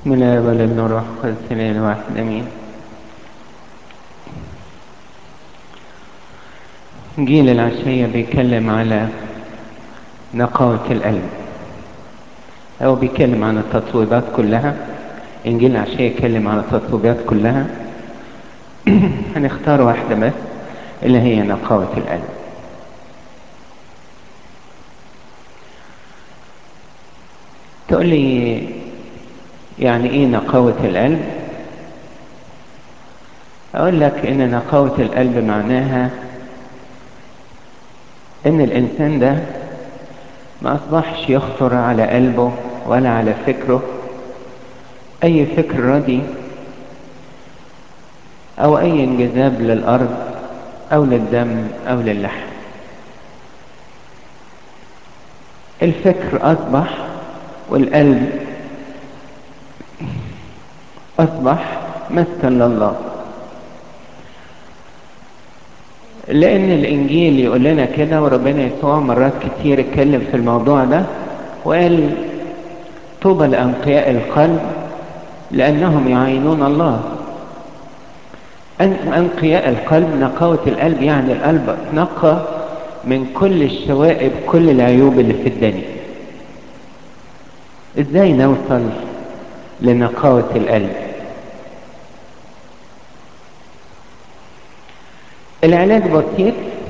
بسم الله والابن والروح القدس الاله الواحد امين. جيل العشية بيتكلم على نقاوة القلب، او بيتكلم عن التطويبات كلها. انجيل العشية يتكلم عن التطويبات كلها. هنختار واحدة بس اللي هي نقاوة القلب. تقول لي يعني ايه نقاوة القلب؟ اقول لك ان نقاوة القلب معناها ان الانسان ده ما اصبحش يخطر على قلبه ولا على فكره اي فكر ردي او اي انجذاب للارض او للدم او للحم. الفكر اصبح والقلب اصبح مسكن لله، لان الانجيل يقول لنا كده، وربنا يسوع مرات كتير اتكلم في الموضوع ده وقال طوبى لانقياء القلب لانهم يعينون الله. انقياء القلب، نقاوة القلب، يعني القلب نقى من كل الشوائب، كل العيوب اللي في الدنيا. ازاي نوصل لنقاوة القلب؟ العلاج بسيط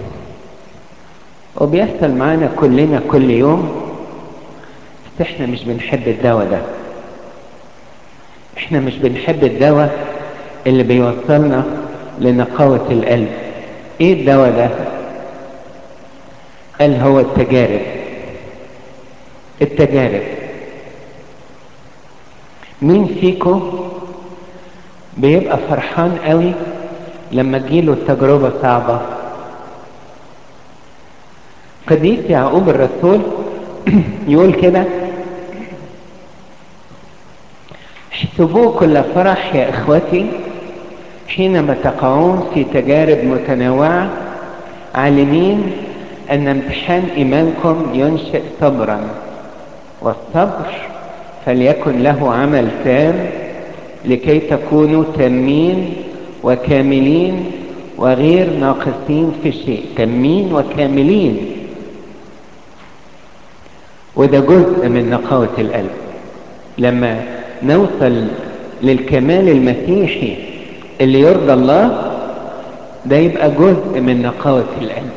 وبيحصل معانا كلنا كل يوم، بس احنا مش بنحب الدواء ده. احنا مش بنحب الدواء اللي بيوصلنا لنقاوة القلب. ايه الدواء ده؟ قال هو التجارب. التجارب. مين فيكم بيبقى فرحان قوي لما تجيله تجربة صعبة؟ قديس يعقوب الرسول يقول كده: احسبوه كل فرح يا اخوتي حينما تقعون في تجارب متنوعة، عالمين ان امتحان ايمانكم ينشئ صبرا، والصبر فليكن له عمل تام لكي تكونوا تامين وكاملين وغير ناقصين في شيء. تامين وكاملين، وده جزء من نقاوة القلب. لما نوصل للكمال المسيحي اللي يرضى الله، ده يبقى جزء من نقاوة القلب.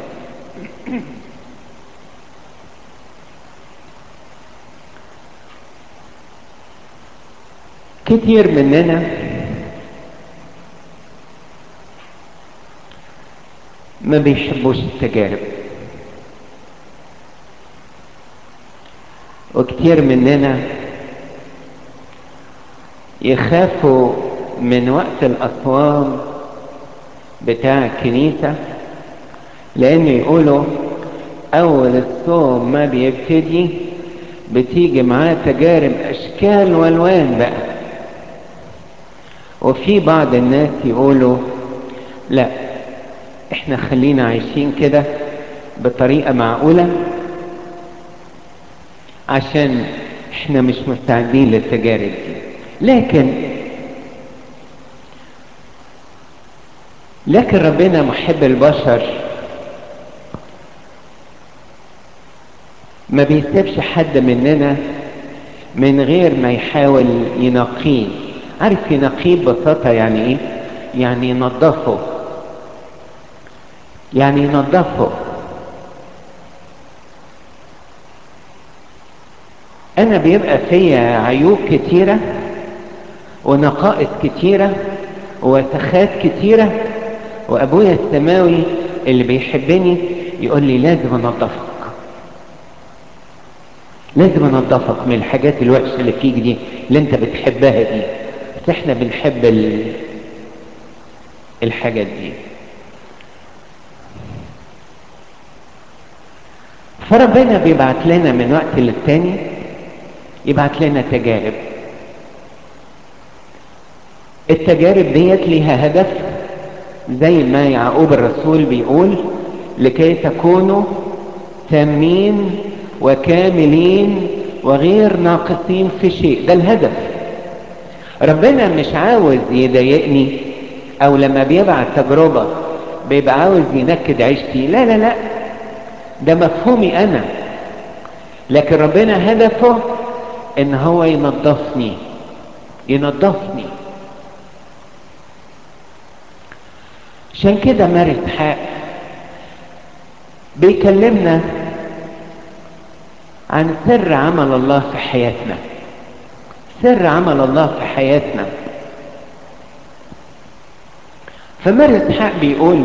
كتير مننا ما بيحبوش التجارب، وكتير مننا يخافوا من وقت الأصوام بتاع الكنيسة، لأن يقولوا أول الصوم ما بيبتدي بتيجي معاه تجارب أشكال والوان بقى. وفي بعض الناس يقولوا لا، احنا خلينا عايشين كده بطريقة معقولة عشان احنا مش مستعدين للتجارب دي. لكن ربنا محب البشر، ما بيسيبش حد مننا من غير ما يحاول ينقيه. عارف ينقيه ببساطة يعني ايه؟ يعني ينظفه. يعني ينظفه. انا بيبقى فيا عيوب كتيرة ونقائص كتيرة ووسخات كتيرة، وابويا السماوي اللي بيحبني يقول لي لازم انظفك، لازم انظفك من الحاجات الوحشة اللي فيك دي اللي انت بتحبها دي. بس احنا بنحب الحاجات دي. فربنا بيبعت لنا من وقت للتاني، يبعت لنا تجارب. التجارب ديت ليها هدف، زي ما يعقوب الرسول بيقول: لكي تكونوا تامين وكاملين وغير ناقصين في شيء. ده الهدف. ربنا مش عاوز يضايقني، او لما بيبعت تجربة بيبقى عاوز ينكد عيشتي، لا لا لا، ده مفهومي انا. لكن ربنا هدفه ان هو ينظفني، ينظفني. عشان كده ماري اسحاق بيكلمنا عن سر عمل الله في حياتنا، سر عمل الله في حياتنا. فماري اسحاق بيقول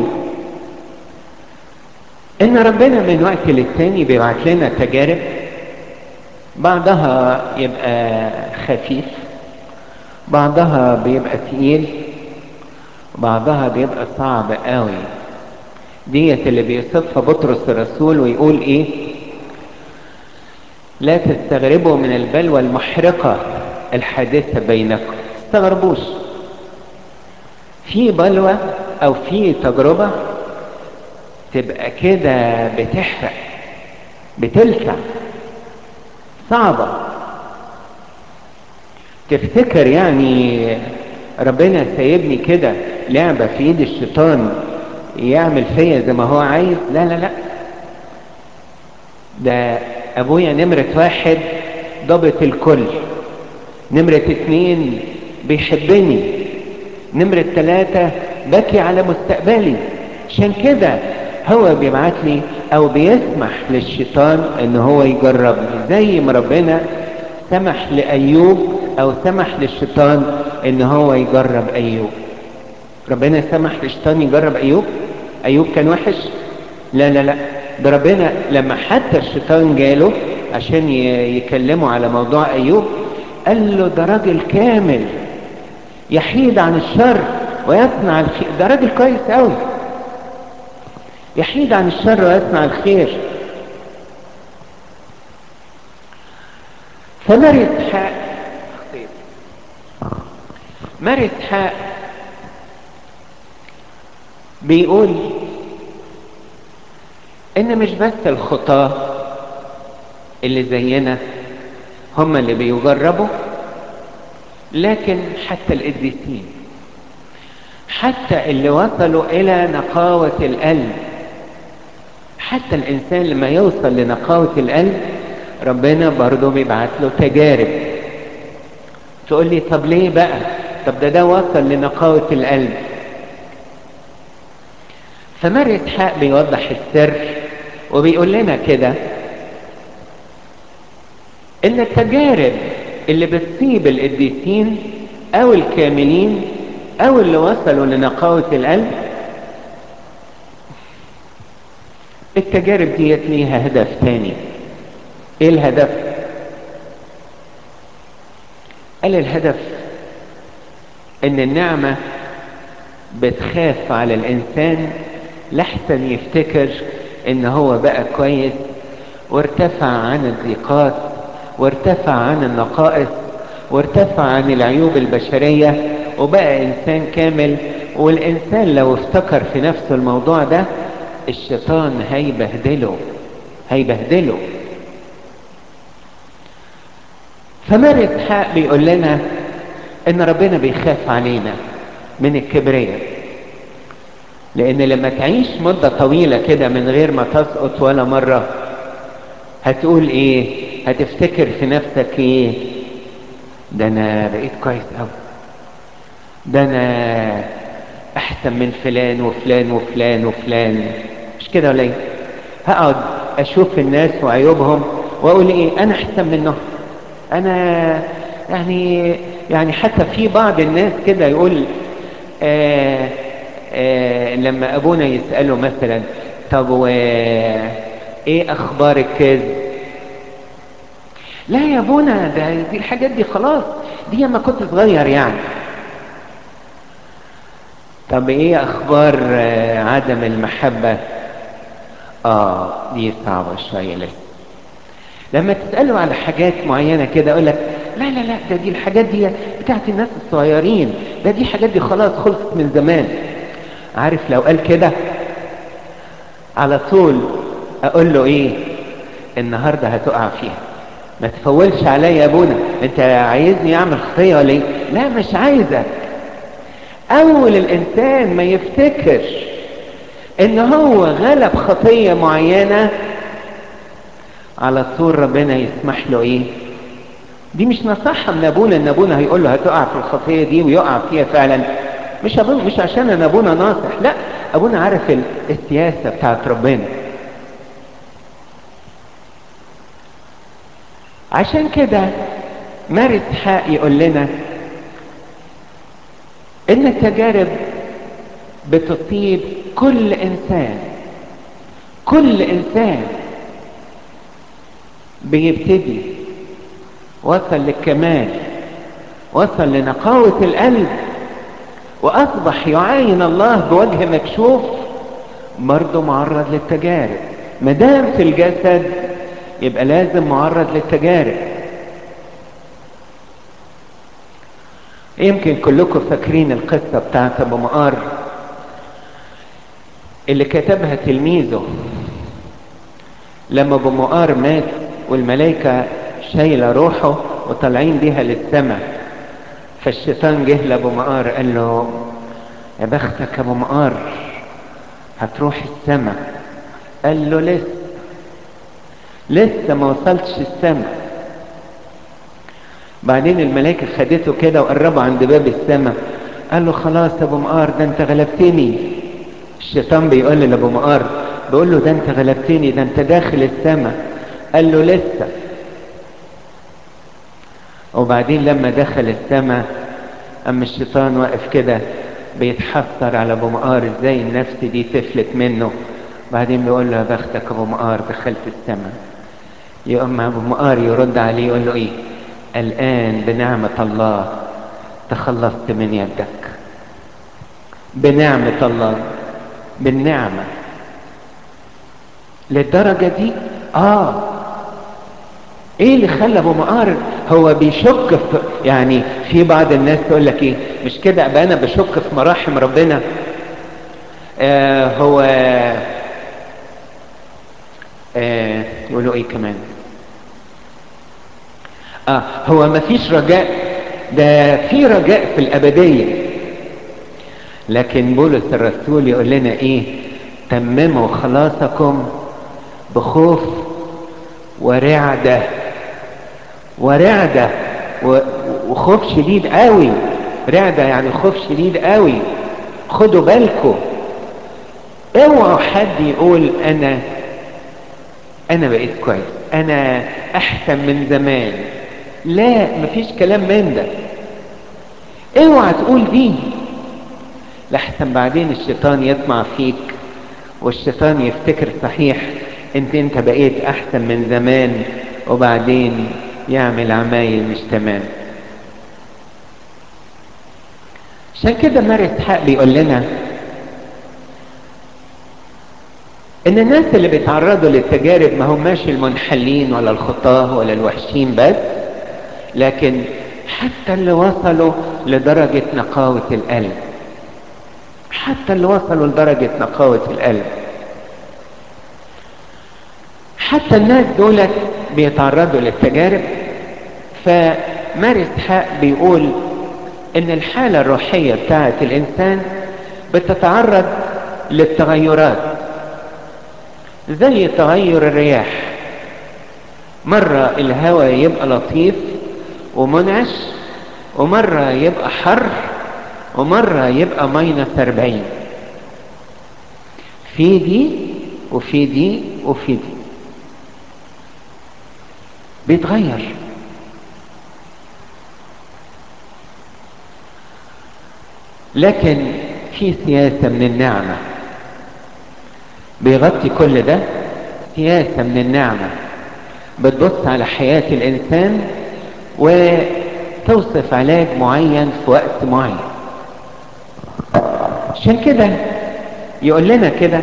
ان ربنا من وقت للتاني بيبعت لنا تجارب، بعضها يبقى خفيف، بعضها بيبقى تقيل، بعضها بيبقى صعب قوي. ديت اللي بيصفها بطرس الرسول ويقول ايه؟ لا تستغربوا من البلوى المحرقة الحادثة بينكم. تستغربوش في بلوى او في تجربة تبقى كده بتحرق، بتلسع، صعبة. تفتكر يعني ربنا سايبني كده لعبة في ايد الشيطان يعمل فيا زي ما هو عايز؟ لا لا لا، ده ابويا نمرة واحد ضابط الكل، نمرة اتنين بيحبني، نمرة تلاتة بكي على مستقبلي. عشان كده هو بيبعت لي او بيسمح للشيطان ان هو يجربني، زي ما ربنا سمح لأيوب او سمح للشيطان ان هو يجرب ايوب. ربنا سمح للشيطان يجرب ايوب؟ ايوب كان وحش؟ لا لا لا، ده ربنا لما حتى الشيطان جاله عشان يكلمه على موضوع ايوب قال له ده راجل كامل يحيد عن الشر ويصنع الخير. ده راجل كويس قوي، يحيد عن الشر ويصنع الخير. فماري اسحاق، ماري اسحاق بيقول ان مش بس الخطاة اللي زينا هم اللي بيجربوا، لكن حتى القديسين، حتى اللي وصلوا الى نقاوة القلب، حتى الانسان لما يوصل لنقاوة القلب ربنا برضه بيبعت له تجارب. تقول لي طب ليه بقى؟ طب ده وصل لنقاوة القلب. فماري اسحاق بيوضح السر وبيقول لنا كده ان التجارب اللي بتصيب القديسين او الكاملين او اللي وصلوا لنقاوة القلب، التجارب ديت ليها هدف تاني. ايه الهدف؟ قال الهدف ان النعمة بتخاف على الانسان لحسن يفتكر ان هو بقى كويس وارتفع عن الضيقات وارتفع عن النقائص وارتفع عن العيوب البشرية وبقى انسان كامل. والانسان لو افتكر في نفسه الموضوع ده الشيطان هيبهدله، هيبهدله. فماري اسحاق بيقول لنا ان ربنا بيخاف علينا من الكبرياء، لان لما تعيش مدة طويلة كده من غير ما تسقط ولا مرة هتقول ايه؟ هتفتكر في نفسك ايه؟ ده انا بقيت كويس قوي، ده انا احسن من فلان وفلان وفلان وفلان. مش كده ولا ايه؟ هقعد اشوف الناس وعيوبهم واقول ايه؟ انا احسن منهم. انا يعني حتى في بعض الناس كده يقول لما ابونا يسأله مثلا طب ايه اخبار الكذب؟ لا يا ابونا، دي الحاجات دي خلاص، دي لما كنت صغير يعني. طب ايه اخبار عدم المحبة؟ دي صعبة شوية لسه. لما تسأله على حاجات معينة كده يقول لك لا لا لا، دي الحاجات دي بتاعت الناس الصغيرين، دي حاجات دي خلاص خلصت من زمان. عارف لو قال كده على طول اقول له ايه؟ النهاردة هتقع فيها، ما تفولش عليا يا ابونا، انت عايزني اعمل خطية ولا ايه؟ لا مش عايزك. اول الانسان ما يفتكر ان هو غلب خطية معينة، على طول ربنا يسمح له ايه؟ دي مش نصيحة من ابونا ان ابونا هيقول له هتقع في الخطية دي ويقع فيها فعلا. مش عشان ان ابونا ناصح، لا، ابونا عارف السياسة بتاعت ربنا. عشان كده ماري اسحاق يقول لنا ان التجارب بتصيب كل انسان. كل انسان بيبتدي وصل للكمال، وصل لنقاوة القلب، واصبح يعاين الله بوجه مكشوف، برضه معرض للتجارب. مدام في الجسد يبقى لازم معرض للتجارب. يمكن كلكم فاكرين القصة بتاعت ابو مقار اللي كتبها تلميذه لما ابو مقار مات والملائكة شايلة روحه وطالعين بيها للسماء. فالشيطان جه لابو مقار قال له يا بختك يا ابو مقار، هتروح السماء. قال له لسه ما وصلتش السماء. بعدين الملائكة خدته كده وقربوا عند باب السماء. قال له خلاص يا ابو مقار، ده انت غلبتني. الشيطان بيقول لابو مقار، بيقول له ده انت غلبتني، ده انت داخل السماء. قال له لسه. وبعدين لما دخل السماء اما الشيطان واقف كده بيتحسر على ابو مقار ازاي النفس دي تفلت منه. بعدين بيقول له يا بختك ابو مقار دخلت السماء. يقوم ابو مقار يرد عليه يقول له ايه؟ الان بنعمة الله تخلصت من يدك. بنعمة الله، بالنعمة للدرجة دي. ايه اللي خلى ابو مقار هو بيشك في، يعني في بعض الناس تقول لك ايه مش كده ابقى انا بشك في مراحم ربنا. هو يقولوا ايه كمان؟ هو مفيش رجاء. ده في رجاء في الابدية. لكن بولس الرسول يقول لنا ايه؟ تمموا خلاصكم بخوف ورعدة. ورعدة وخوف شديد قوي. رعدة يعني خوف شديد قوي. خدوا بالكم، اوعوا حد يقول انا بقيت كويس، انا احسن من زمان. لا، مفيش كلام من ده. اوعى تقول دي، لحسن بعدين الشيطان يطمع فيك والشيطان يفتكر صحيح انت بقيت احسن من زمان، وبعدين يعمل عمايل مش تمام. عشان كده ماري اسحاق بيقول لنا ان الناس اللي بيتعرضوا للتجارب ما هماش المنحلين ولا الخطاه ولا الوحشين بس، لكن حتى اللي وصلوا لدرجة نقاوة القلب. حتى اللي وصلوا لدرجة نقاوة القلب، حتى الناس دولت بيتعرضوا للتجارب. فماري اسحاق بيقول ان الحالة الروحية بتاعت الانسان بتتعرض للتغيرات زي تغير الرياح. مرة الهواء يبقى لطيف ومنعش، ومرة يبقى حر، ومرة يبقى -40. في دي وفي دي وفي دي، بيتغير. لكن في سياسة من النعمة بيغطي كل ده. سياسة من النعمة بتبص على حياة الإنسان وتوصف علاج معين في وقت معين. عشان كده يقول لنا كده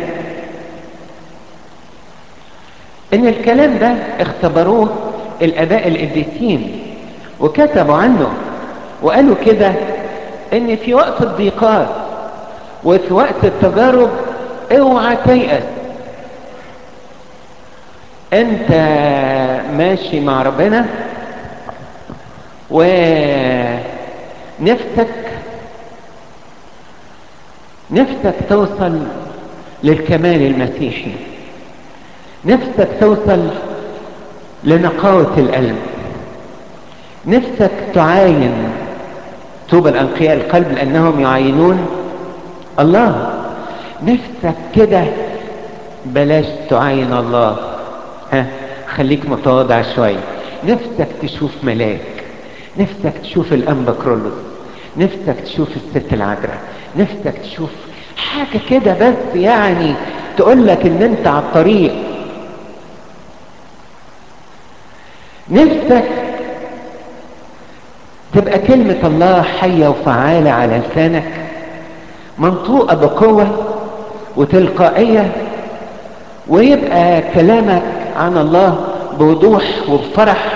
ان الكلام ده اختبروه الاباء القديسين وكتبوا عنه، وقالوا كده ان في وقت الضيقات وفي وقت التجارب اوعى تيأس. انت ماشي مع ربنا نفسك توصل للكمال المسيحي، نفسك توصل لنقاوة القلب، نفسك تعاين. طوبى الأنقياء القلب لأنهم يعاينون الله. نفسك كده بلاش تعاين الله، خليك متواضع شوية. نفسك تشوف ملاك، نفسك تشوف الأنبا كرولوس، نفسك تشوف الست العذراء، نفسك تشوف حاجة كده بس يعني تقولك ان انت على الطريق. نفسك تبقى كلمة الله حية وفعالة على لسانك، منطوقة بقوة وتلقائية، ويبقى كلامك عن الله بوضوح وبفرح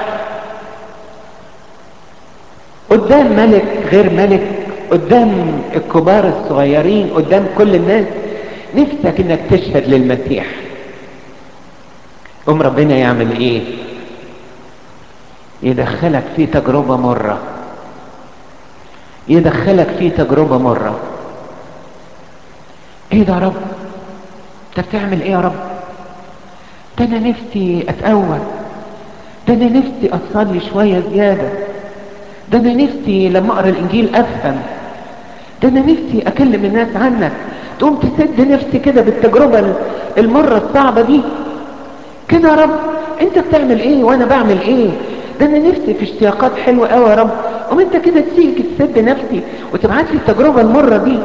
قدام ملك غير ملك، قدام الكبار الصغيرين، قدام كل الناس. نفسك انك تشهد للمسيح. ربنا يعمل ايه؟ يدخلك في تجربة مرة، يدخلك في تجربة مرة. ايه ده يا رب؟ انت بتعمل ايه يا رب؟ ده انا نفسي اتقوى، ده انا نفسي اصلي شوية زيادة، ده انا نفسي لما اقرا الانجيل افهم، ده انا نفسي اكلم الناس عنك. تقوم تسد نفسي كده بالتجربة المرة الصعبة دي. كده يا رب انت بتعمل ايه وانا بعمل ايه؟ ده انا نفسي في اشتياقات حلوة قوي يا رب، قوم انت كده تيجي تسد نفسي وتبعت لي التجربة المرة دي.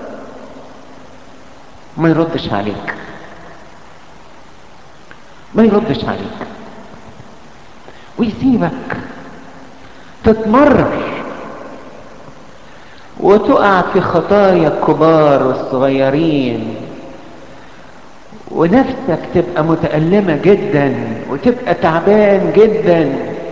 ما يردش عليك، ما يردش عليك، ويسيبك تتمرر وتقع في خطايا الكبار والصغيرين، ونفسك تبقى متألمة جدا وتبقى تعبان جدا،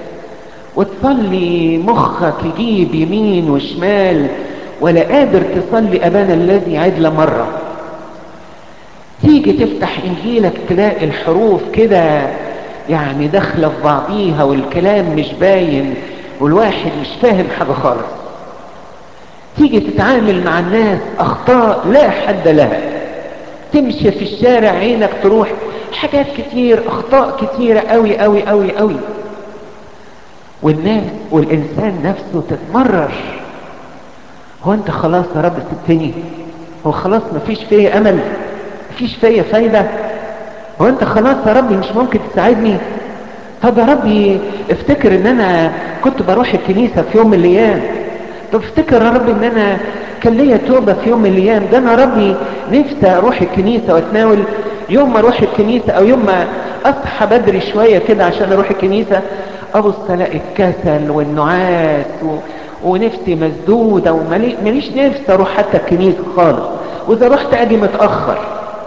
وتصلي مخك يجيب يمين وشمال ولا قادر تصلي أبانا الذي عدل مرة. تيجي تفتح انجيلك تلاقي الحروف كده يعني داخله في بعضيها والكلام مش باين والواحد مش فاهم حاجه خالص. تيجي تتعامل مع الناس اخطاء لا حد لها، تمشي في الشارع عينك تروح حاجات كتير، اخطاء كتيره قوي قوي قوي قوي، والناس والانسان نفسه تتمرر. هو انت خلاص يا رب سبتني؟ هو خلاص مفيش فيا امل؟ مفيش فيا فايده؟ هو انت خلاص يا ربي مش ممكن تساعدني؟ طب يا ربي افتكر ان انا كنت بروح الكنيسة في يوم من الايام، طب افتكر يا ربي ان انا كان ليا توبة في يوم من الايام، ده انا ربي نفسي اروح الكنيسة واتناول. يوم ما اروح الكنيسة او يوم ما اصحى بدري شوية كده عشان اروح الكنيسة، ابص الاقي الكسل والنعاس ونفسي مسدودة ومليش نفسي اروح حتى الكنيسة خالص، واذا رحت اجي متأخر.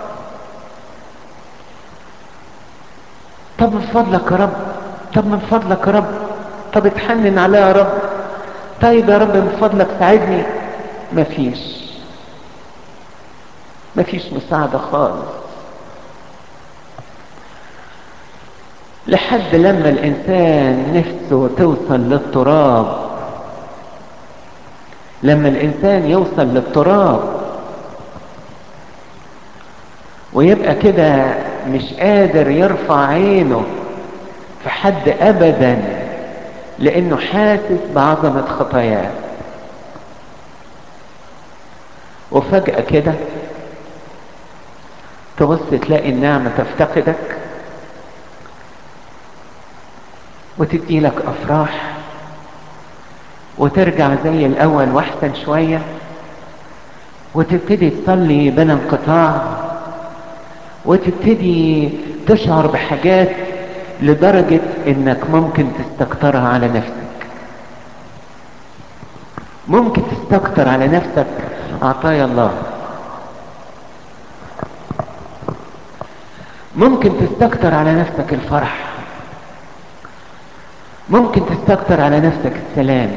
طب من فضلك يا رب، طب من فضلك يا رب، طب اتحنن عليا يا رب، طيب يا رب من فضلك ساعدني. مفيش مساعدة خالص. لحد لما الانسان نفسه توصل للتراب، لما الانسان يوصل للتراب ويبقى كده مش قادر يرفع عينه في حد ابدا لانه حاسس بعظمة خطاياه، وفجأة كده تبص تلاقي النعمة تفتقدك وتدي لك افراح وترجع زي الاول واحسن شوية، وتبتدي تصلي بلا انقطاع، وتبتدي تشعر بحاجات لدرجة انك ممكن تستكترها على نفسك، ممكن تستكتر على نفسك عطايا الله، ممكن تستكتر على نفسك الفرح، ممكن تستكتر على نفسك السلام.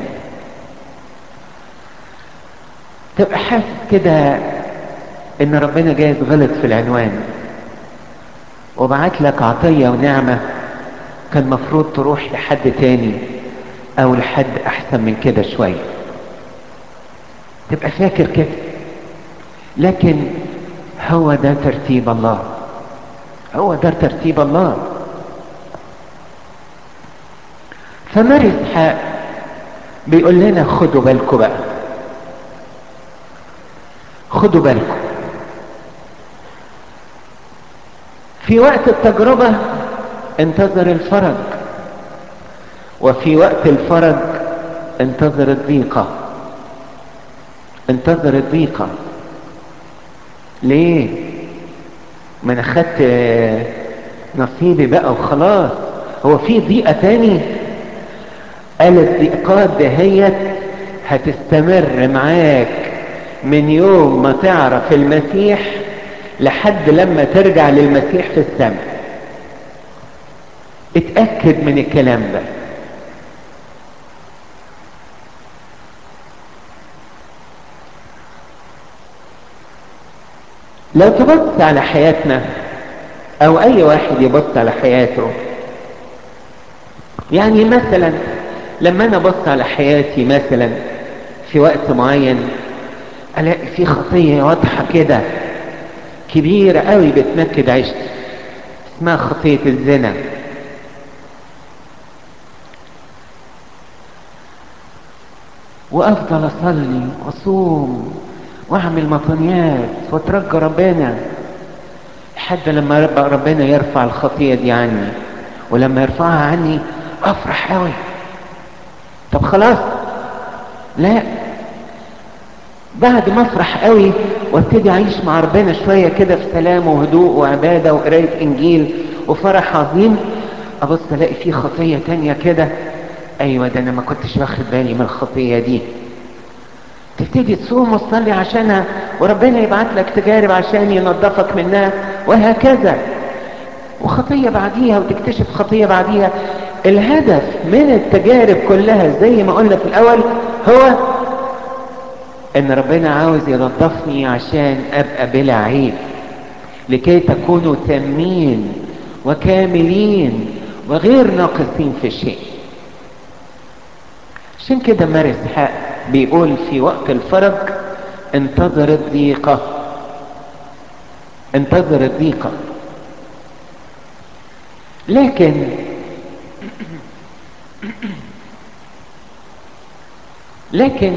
تبقى حاسس كده ان ربنا جايز غلط في العنوان، وبعت لك عطية ونعمة كان مفروض تروح لحد تاني او لحد احسن من كده شوية، تبقى فاكر كده. لكن هو ده ترتيب الله، هو ده ترتيب الله. فماري اسحاق بيقول لنا خدوا بالكم بقى، خدوا بالكم. في وقت التجربة انتظر الفرج، وفي وقت الفرج انتظر الضيقة. انتظر الضيقة ليه؟ ما انا خدت نصيبي بقى وخلاص، هو في ضيقة تاني؟ قال الضيقات دهيت هتستمر معاك من يوم ما تعرف المسيح لحد لما ترجع للمسيح في السماء. اتأكد من الكلام ده. لو تبص على حياتنا او اي واحد يبص على حياته، يعني مثلا لما انا ابص على حياتي مثلا في وقت معين الاقي في خطية واضحة كده كبيرة قوي بتنكد عيشتي، اسمها خطية الزنا. وافضل اصلي واصوم واعمل مطنيات واترجى ربنا لحد لما ربنا يرفع الخطية دي عني، ولما يرفعها عني افرح قوي. طب خلاص، لا، بعد ما افرح قوي وابتدي اعيش مع ربنا شوية كده في سلام وهدوء وعبادة وقراية انجيل وفرح عظيم، ابص الاقي فيه خطية تانية كده، ايوه ده انا ما كنتش واخد بالي من الخطية دي. تبتدي تصوم وتصلي عشانها، وربنا يبعت لك تجارب عشان ينظفك منها، وهكذا. وخطية بعديها وتكتشف خطية بعديها. الهدف من التجارب كلها زي ما قلنا في الاول هو ان ربنا عاوز ينظفني عشان ابقى بلا عيب، لكي تكونوا تامين وكاملين وغير ناقصين في شيء. عشان كده ماري اسحاق بيقول في وقت الفرج انتظر الضيقة، انتظر الضيقة. لكن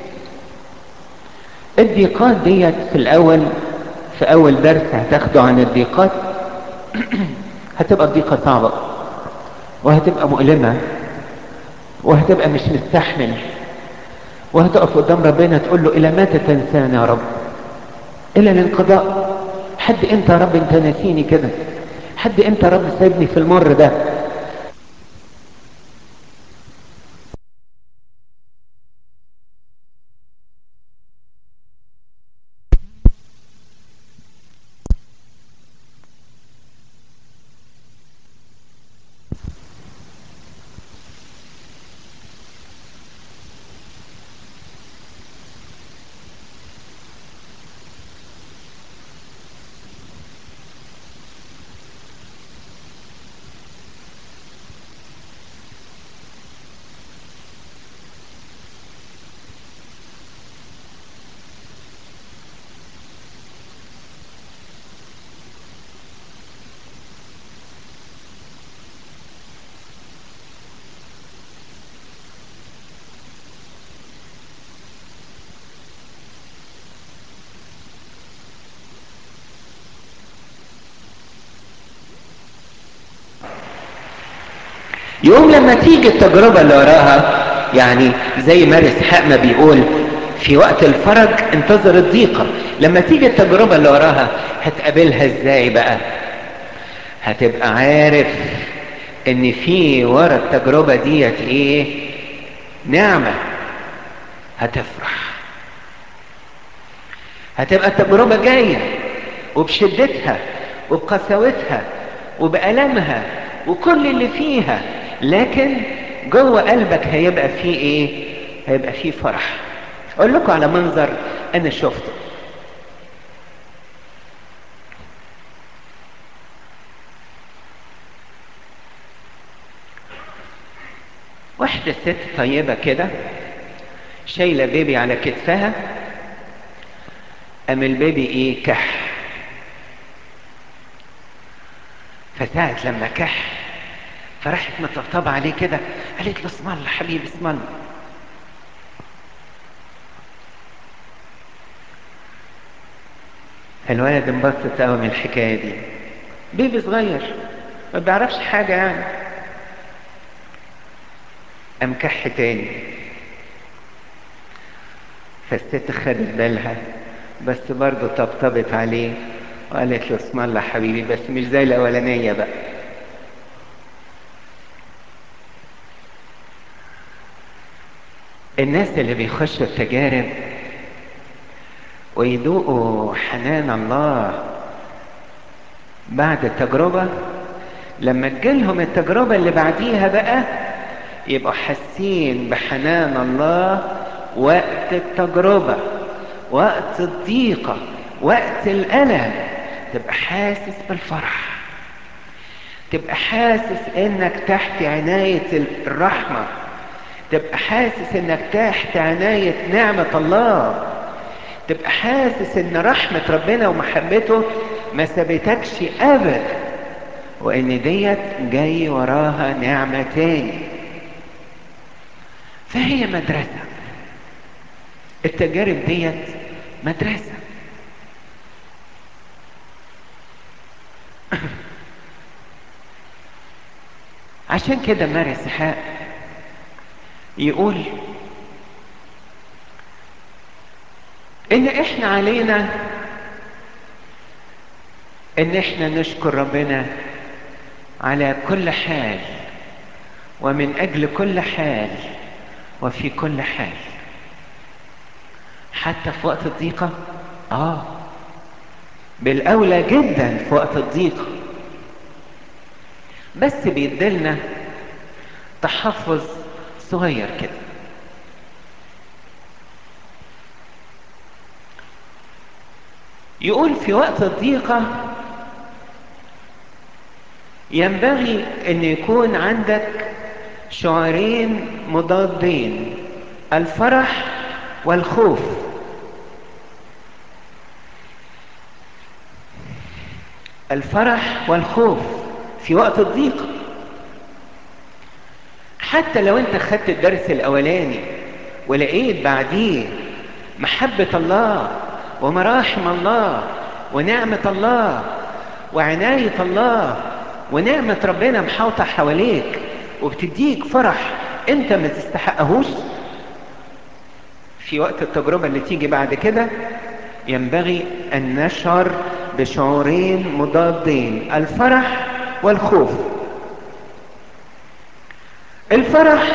الضيقات ديت في الاول، في اول درس هتاخده عن الضيقات هتبقى الضيقة صعبة وهتبقى مؤلمة وهتبقى مش مستحمل، وهتقف قدام ربنا تقول له الى متى تنسانا يا رب؟ الى الانقضاء؟ حد امتى يا رب انت ناسيني كده؟ حد امتى يا رب سايبني في المر ده؟ يوم لما تيجي التجربة اللي وراها، يعني زي ماري اسحاق ما بيقول في وقت الفرج انتظر الضيقة، لما تيجي التجربة اللي وراها هتقابلها ازاي بقى؟ هتبقى عارف ان في ورا التجربة ديت ايه؟ نعمة. هتفرح. هتبقى التجربة جاية وبشدتها وبقساوتها وبألمها وكل اللي فيها، لكن جوه قلبك هيبقى فيه ايه؟ هيبقى فيه فرح. اقول لكم على منظر انا شفته. واحدة ست طيبة كده شايلة بيبي على كتفها، قام البيبي ايه؟ كح. فساعة لما كح فراحت مطبطبة عليه كده، قالت له اسم الله حبيبي اسم الله. الولد انبسط قوي من الحكاية دي، بيبي صغير ما بيعرفش حاجة يعني. قام كح تاني، فالست خدت بالها بس برضه طبطبت عليه وقالت له اسم الله حبيبي، بس مش زي الاولانية بقى. الناس اللي بيخشوا التجارب ويذوقوا حنان الله بعد التجربة، لما تجيلهم التجربة اللي بعديها بقى يبقوا حاسين بحنان الله وقت التجربة، وقت الضيقة، وقت الألم، تبقى حاسس بالفرح، تبقى حاسس انك تحت عناية الرحمة، تبقى حاسس انك تحت عناية نعمة الله، تبقى حاسس ان رحمة ربنا ومحبته ما سابتكش ابدا، وان ديت جاي وراها نعمة تاني. فهي مدرسة، التجارب ديت مدرسة. عشان كده ماري اسحاق يقول ان احنا علينا ان احنا نشكر ربنا على كل حال ومن اجل كل حال وفي كل حال، حتى في وقت الضيقة. بالاولى جدا في وقت الضيقة، بس بيدلنا تحفظ صغير كده. يقول في وقت الضيقة ينبغي ان يكون عندك شعورين مضادين، الفرح والخوف. الفرح والخوف في وقت الضيقة. حتى لو انت خدت الدرس الاولاني ولقيت بعديه محبة الله ومراحم الله ونعمة الله وعناية الله ونعمة ربنا محاوطة حواليك وبتديك فرح انت ما تستحقهوش، في وقت التجربة اللي تيجي بعد كده ينبغي ان نشعر بشعورين مضادين، الفرح والخوف. الفرح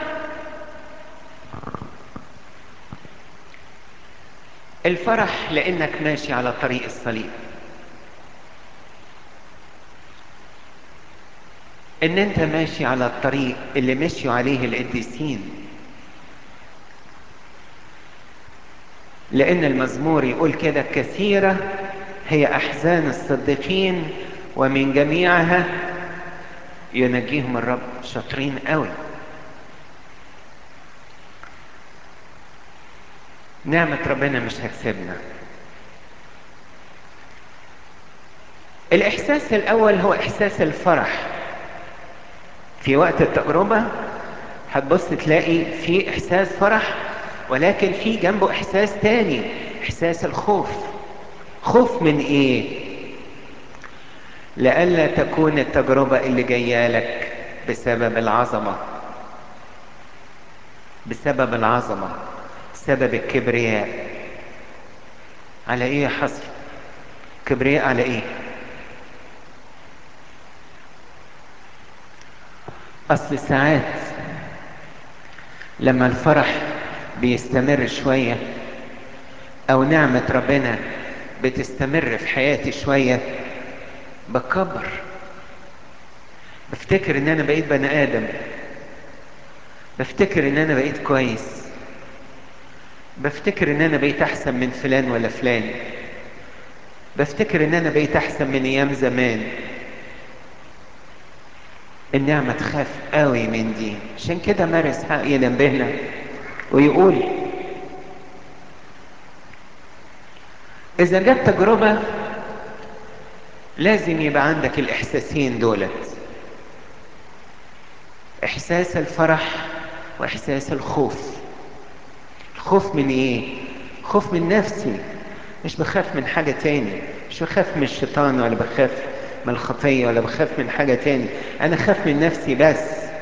الفرح لانك ماشي على طريق الصليب، ان انت ماشي على الطريق اللي مشيوا عليه القديسين. لان المزمور يقول كده كثيرة هي احزان الصديقين ومن جميعها ينجيهم الرب. شاطرين قوي. نعمة ربنا مش هتسيبنا. الاحساس الاول هو احساس الفرح. في وقت التجربة هتبص تلاقي في احساس فرح، ولكن في جنبه احساس تاني، احساس الخوف. خوف من ايه؟ لئلا تكون التجربة اللي جاية لك بسبب العظمة، بسبب العظمة، بسبب الكبرياء. على ايه حصل كبرياء؟ على ايه؟ اصل ساعات لما الفرح بيستمر شوية او نعمة ربنا بتستمر في حياتي شوية بكبر، بفتكر ان انا بقيت بني ادم، بفتكر ان انا بقيت كويس، بفتكر ان انا بقيت احسن من فلان ولا فلان، بفتكر ان انا بقيت احسن من ايام زمان. النعمة تخاف قوي من دي. عشان كده مارس حق ينبهنا ويقول إذا جت تجربة لازم يبقى عندك الإحساسين دولت، إحساس الفرح وإحساس الخوف. الخوف من إيه؟ خوف من نفسي، مش بخاف من حاجة تاني، مش بخاف من الشيطان ولا بخاف من الخطية ولا بخاف من حاجة تاني، أنا خاف من نفسي بس.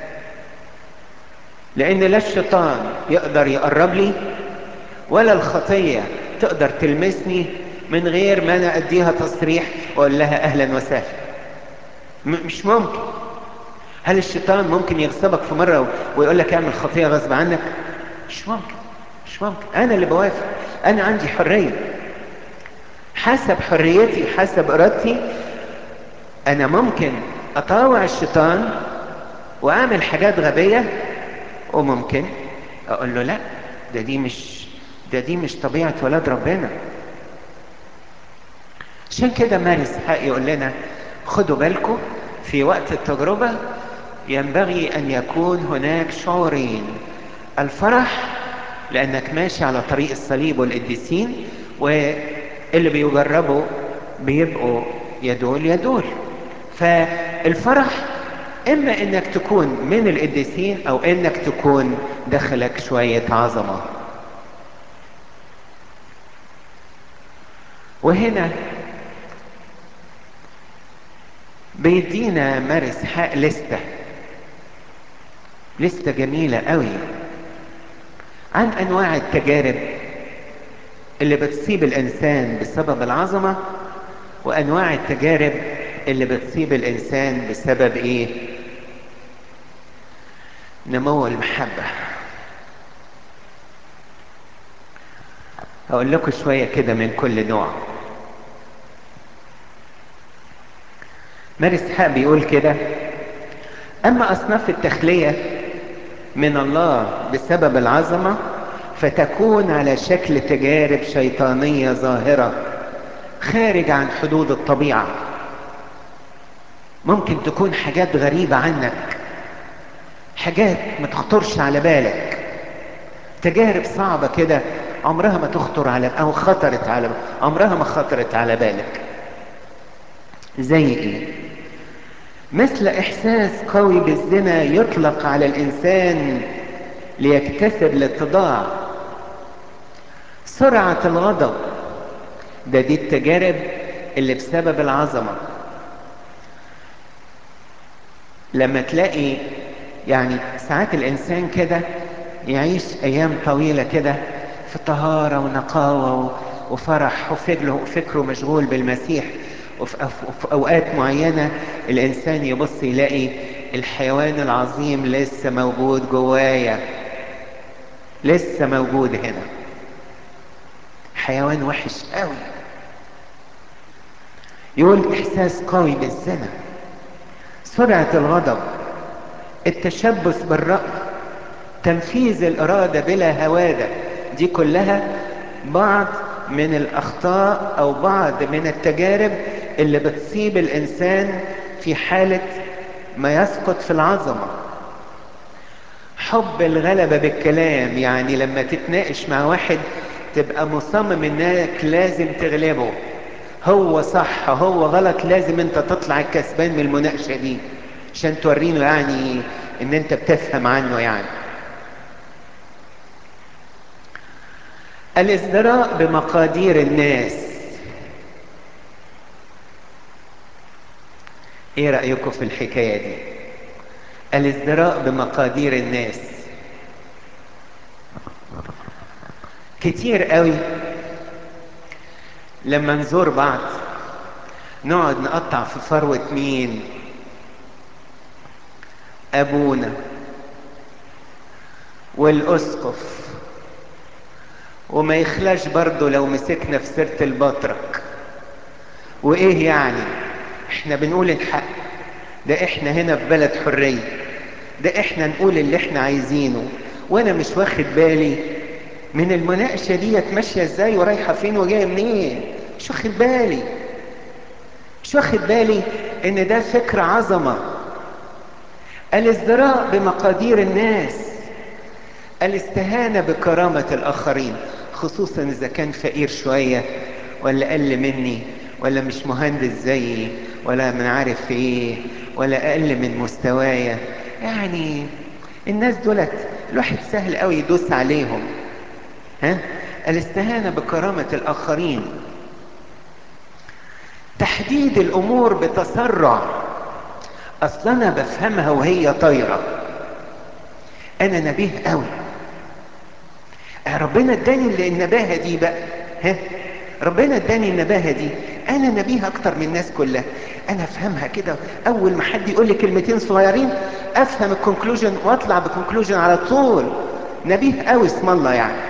لأن لا الشيطان يقدر يقرب لي ولا الخطية تقدر تلمسني من غير ما أنا أديها تصريح وأقول لها أهلا وسهلا. مش ممكن. هل الشيطان ممكن يغصبك في مرة ويقول لك اعمل خطية غصب عنك؟ مش ممكن. مش ممكن. أنا اللي بوافق، أنا عندي حرية حسب حريتي حسب إرادتي. أنا ممكن أطاوع الشيطان وأعمل حاجات غبية، وممكن أقول له لا، دي مش طبيعة ولاد ربنا. عشان كده مارس حق يقول لنا خدوا بالكم في وقت التجربة ينبغي أن يكون هناك شعورين: الفرح لأنك ماشي على طريق الصليب والقديسين، واللي بيجربوا بيبقوا يدول يدول. فالفرح إما إنك تكون من القديسين أو إنك تكون دخلك شوية عظمة. وهنا بيدينا مارس حق لستة جميلة قوي عن أنواع التجارب اللي بتصيب الإنسان بسبب العظمة، وأنواع التجارب اللي بتصيب الإنسان بسبب إيه؟ نمو المحبة. هقول لكم شوية كده من كل نوع. مارس حق بيقول كده: أما أصناف التخلية من الله بسبب العظمة فتكون على شكل تجارب شيطانية ظاهرة خارج عن حدود الطبيعة. ممكن تكون حاجات غريبة عنك، حاجات ما تخطرش على بالك، تجارب صعبة كده عمرها ما تخطر على أو خطرت على عمرها ما خطرت على بالك. زي إيه؟ مثل إحساس قوي بالزنا يطلق على الإنسان ليكتسب الاتضاع، سرعة الغضب، دي التجارب اللي بسبب العظمة. لما تلاقي يعني ساعات الإنسان كده يعيش أيام طويلة كده في طهارة ونقاوة وفرح وفكره مشغول بالمسيح، وفي أوقات معينة الإنسان يبص يلاقي الحيوان العظيم لسه موجود جوايا، لسه موجود هنا، حيوان وحش قوي. يقول إحساس قوي بالزنا، سرعة الغضب، التشبث بالرأي، تنفيذ الإرادة بلا هوادة. دي كلها بعض من الأخطاء أو بعض من التجارب اللي بتصيب الإنسان في حالة ما يسقط في العظمة. حب الغلبة بالكلام، يعني لما تتناقش مع واحد تبقى مصمم انك لازم تغلبه، هو صح هو غلط، لازم انت تطلع الكسبان من المناقشة دي عشان تورينه يعني ان انت بتفهم عنه. يعني الازدراء بمقادير الناس. ايه رأيكم في الحكاية دي؟ الازدراء بمقادير الناس. كتير قوي لما نزور بعض نقعد نقطع في فروة مين؟ ابونا والاسقف، وما يخلاش برضه لو مسكنا في سيرة البطرك. وايه يعني؟ احنا بنقول الحق، ده احنا هنا في بلد حرية، ده احنا نقول اللي احنا عايزينه، وانا مش واخد بالي من المناقشة دي ماشية ازاي ورايحة فين وجاية منين. مش واخد بالي، مش واخد بالي ان ده فكر عظمة، الازدراء بمقادير الناس، الاستهانة بكرامة الآخرين، خصوصا إذا كان فقير شوية ولا أقل مني ولا مش مهندس زيي ولا من عارف إيه ولا أقل من مستوايا. يعني الناس دولت الواحد سهل قوي يدوس عليهم. ها؟ الاستهانة بكرامة الآخرين، تحديد الأمور بتسرع. أصلا أنا بفهمها وهي طايرة، أنا نبيه قوي، ربنا اداني النباهة دي بقى. ها؟ ربنا اداني النباهة دي، انا نبيه اكتر من الناس كلها، انا افهمها كده. اول ما حد يقول لي كلمتين صغيرين افهم الكونكلوجن واطلع بكونكلوجن على طول. نبيه قوي اسم الله يعني.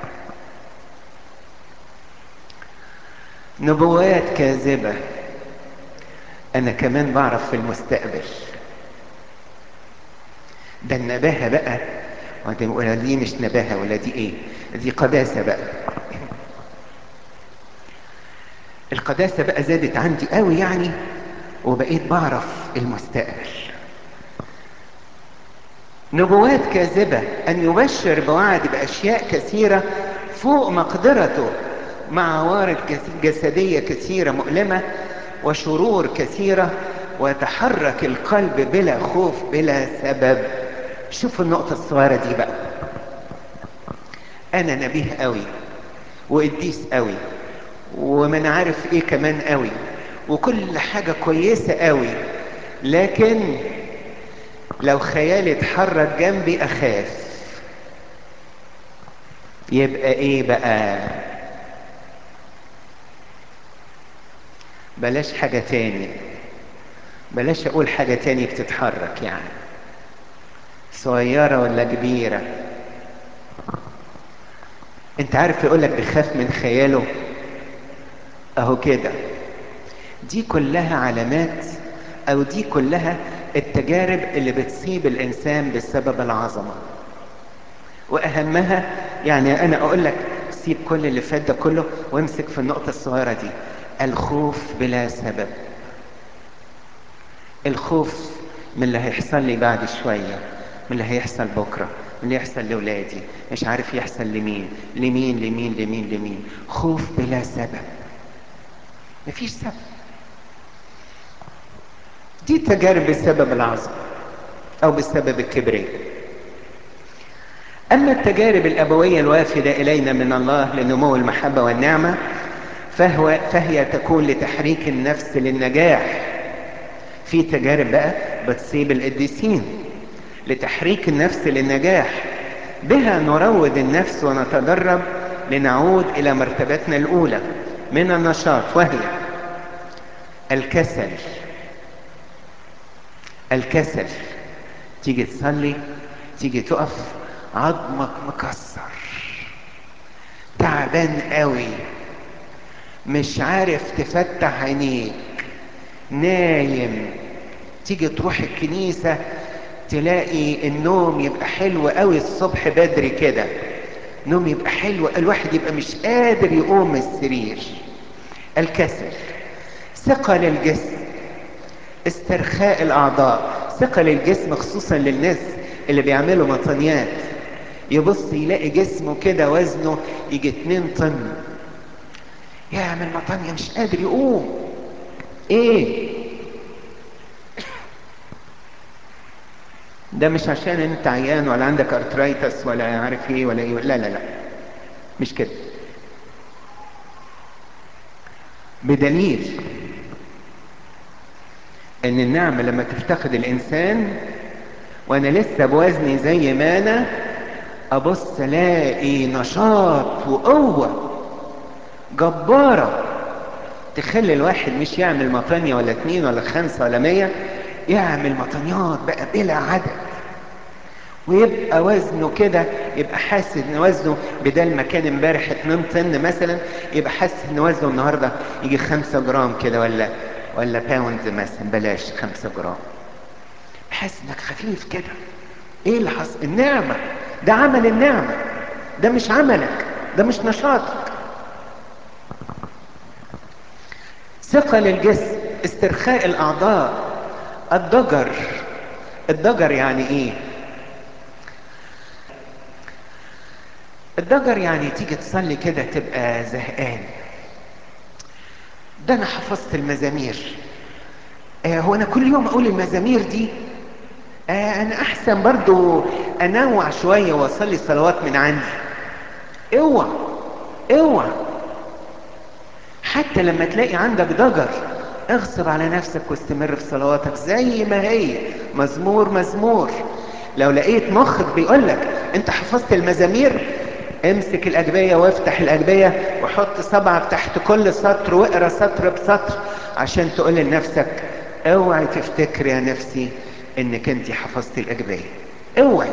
نبوات كاذبة، انا كمان بعرف في المستقبل. ده النباهة بقى، ولا دي مش نباهة ولا دي ايه، دي قداسة بقى. القداسة بقى زادت عندي قوي يعني، وبقيت بعرف المستقبل. نبوات كاذبة، أن يبشر بوعد بأشياء كثيرة فوق مقدرته، مع عوارض جسدية كثيرة مؤلمة وشرور كثيرة، ويتحرك القلب بلا خوف بلا سبب. شوفوا النقطة الصغيرة دي بقى، أنا نبيه قوي وقديس قوي ومن عارف إيه كمان قوي وكل حاجة كويسة قوي، لكن لو خيالي اتحرك جنبي اخاف. يبقى ايه بقى؟ بلاش حاجة تاني، بلاش اقول حاجة تاني بتتحرك يعني، صغيرة ولا كبيرة. انت عارف يقولك بيخاف من خياله، اهو كده. دي كلها علامات، او دي كلها التجارب اللي بتصيب الانسان بسبب العظمة. واهمها يعني انا اقول لك سيب كل اللي فات ده كله وامسك في النقطة الصغيرة دي، الخوف بلا سبب. الخوف من اللي هيحصل لي بعد شوية، من اللي هيحصل بكرة، من اللي يحصل لولادي، مش عارف يحصل لمين لمين لمين لمين لمين. خوف بلا سبب، مفيش سبب. دي تجارب بسبب العظمة او بسبب الكبرياء. اما التجارب الابوية الوافدة الينا من الله لنمو المحبة والنعمة، فهي تكون لتحريك النفس للنجاح. في تجارب بقى بتصيب القديسين لتحريك النفس للنجاح، بها نروض النفس ونتدرب لنعود الى مرتبتنا الاولى من النشاط، وهي الكسل. الكسل، تيجي تصلي، تيجي تقف عظمك مكسر، تعبان قوي، مش عارف تفتح عينيك، نايم. تيجي تروح الكنيسة تلاقي النوم يبقى حلو قوي الصبح بدري كده، نوم يبقى حلو، الواحد يبقى مش قادر يقوم من السرير. الكسل. ثقل الجسم، استرخاء الاعضاء. ثقل الجسم خصوصا للناس اللي بيعملوا مطنيات، يبص يلاقي جسمه كده وزنه يجي 2 طن، يعمل مطنية مش قادر يقوم. ايه ده؟ مش عشان انت عيان ولا عندك ارترايتس ولا عارف ايه ولا ايه، لا لا لا، مش كده. بدليل ان النعمة لما تفتقد الانسان وانا لسه بوزني زي ما انا، ابص الاقي نشاط وقوة جبارة تخلي الواحد مش يعمل مطانية ولا 2 ولا 5 ولا 100، يعمل مطانيات بقى بلا عدد، ويبقى وزنه كده، يبقى حاسس ان وزنه بدل ما كان امبارح 2 طن مثلا، يبقى حاسس ان وزنه النهارده يجي 5 جرام كده، ولا باوند مثلا، بلاش 5 جرام. حاسس انك خفيف كده. ايه اللي حصل؟ النعمة، ده عمل النعمة، ده مش عملك، ده مش نشاطك. ثقل الجسم، استرخاء الاعضاء، الضجر، الضجر يعني ايه؟ الضجر يعني تيجي تصلي كده تبقى زهقان. ده انا حفظت المزامير، هو انا كل يوم اقول المزامير دي؟ انا احسن برضو انوع شوية واصلي صلوات من عندي. اوعى، اوعى. حتى لما تلاقي عندك ضجر اغصب على نفسك واستمر في صلواتك زي ما هي، مزمور مزمور. لو لقيت مخك بيقولك انت حفظت المزامير، امسك الأجبية وافتح الأجبية وحط صبعك تحت كل سطر واقرا سطر بسطر عشان تقول لنفسك اوعي تفتكر يا نفسي انك انت حفظت الأجبية. اوعي.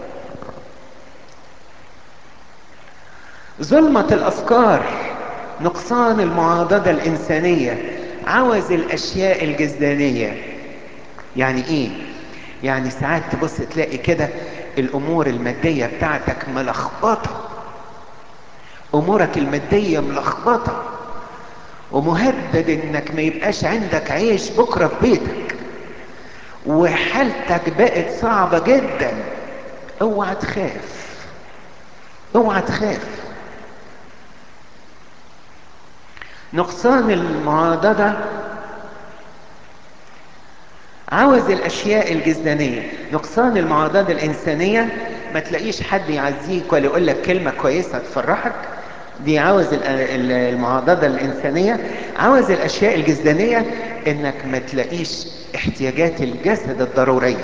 ظلمة الأفكار، نقصان المعاضدة الإنسانية، عوز الأشياء الجسدانية. يعني إيه؟ يعني ساعات تبص تلاقي كده الأمور المادية بتاعتك ملخبطة، أمورك المادية ملخبطة، ومهدد إنك ما يبقاش عندك عيش بكرة في بيتك، وحالتك بقت صعبة جدا. اوعى تخاف، اوعى تخاف. نقصان المعاضدة، عاوز الاشياء الجسدانية. نقصان المعاضدة الانسانية، ما تلاقيش حد يعزيك ولا يقول لك كلمة كويسة تفرحك، دي عاوز المعاضدة الانسانية. عاوز الاشياء الجسدانية، انك ما تلاقيش احتياجات الجسد الضرورية.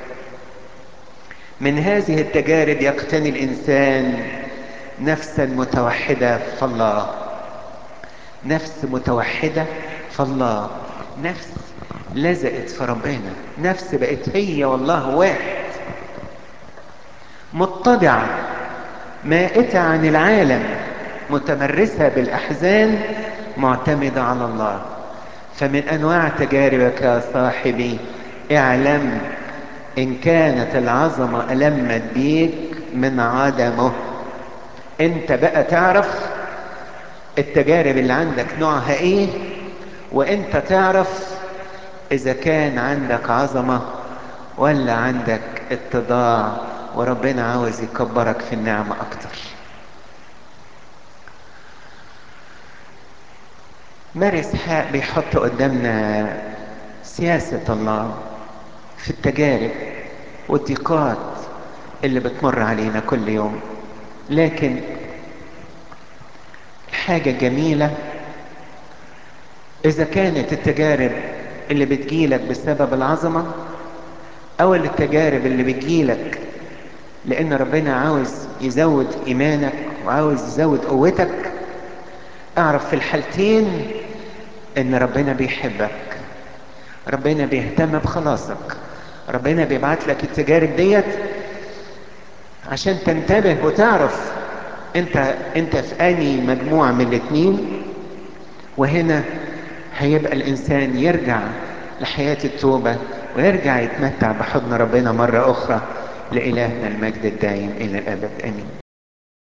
من هذه التجارب يقتني الانسان نفسا متوحدة في الله. نفس متوحدة في الله، نفس لزقت في ربنا، نفس بقت هي والله واحد. متضعة، مائتة عن العالم، متمرسة بالأحزان، معتمدة على الله. فمن أنواع تجاربك يا صاحبي اعلم إن كانت العظمة ألمت بيك من عدمه. انت بقى تعرف التجارب اللي عندك نوعها ايه، وانت تعرف اذا كان عندك عظمة ولا عندك اتضاع، وربنا عاوز يكبرك في النعمة اكتر. ماري اسحاق بيحط قدامنا سياسة الله في التجارب والضيقات اللي بتمر علينا كل يوم. لكن حاجة جميلة، اذا كانت التجارب اللي بتجيلك بسبب العظمة، او التجارب اللي بتجيلك لان ربنا عاوز يزود ايمانك وعاوز يزود قوتك، اعرف في الحالتين ان ربنا بيحبك، ربنا بيهتم بخلاصك، ربنا بيبعت لك التجارب ديت عشان تنتبه وتعرف انت في اني مجموعة من الاتنين. وهنا هيبقى الانسان يرجع لحياة التوبة ويرجع يتمتع بحضن ربنا مرة اخرى. لإلهنا المجد الدائم الى الابد، امين.